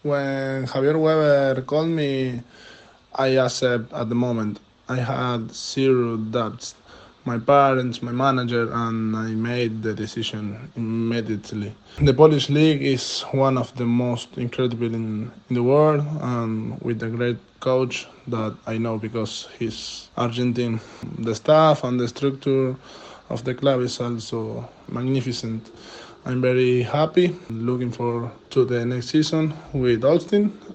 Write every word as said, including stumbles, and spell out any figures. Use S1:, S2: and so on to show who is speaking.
S1: When Javier Weber called me, I accept at the moment. I had zero doubts. My parents, my manager, and I made the decision immediately. The Polish league is one of the most incredible in, in the world, and with a great coach that I know because he's Argentine. The staff and the structure of the club is also magnificent. I'm very happy, looking forward to the next season with Austin.